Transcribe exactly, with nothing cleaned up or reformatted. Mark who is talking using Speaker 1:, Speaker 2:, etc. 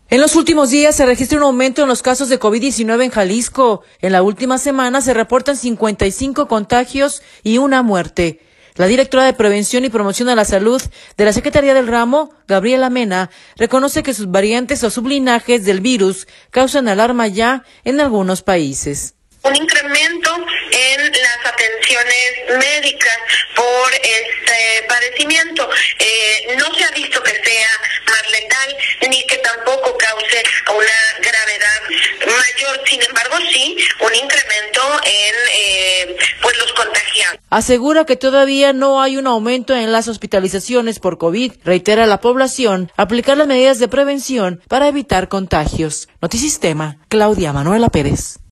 Speaker 1: En los últimos días se registra un aumento en los casos de COVID diecinueve en Jalisco. En la última semana se reportan cincuenta y cinco contagios y una muerte. La directora de Prevención y Promoción de la Salud de la Secretaría del Ramo, Gabriela Mena, reconoce que sus variantes o sublinajes del virus causan alarma ya en algunos países.
Speaker 2: Un incremento en las atenciones médicas por este padecimiento. Eh, no se ha visto que sea más letal ni que tampoco cause una gravedad mayor. Sin embargo, sí, un incremento en eh, pues los contagiados.
Speaker 1: Asegura que todavía no hay un aumento en las hospitalizaciones por COVID. Reitera a la población aplicar las medidas de prevención para evitar contagios. Notisistema, Claudia Manuela Pérez.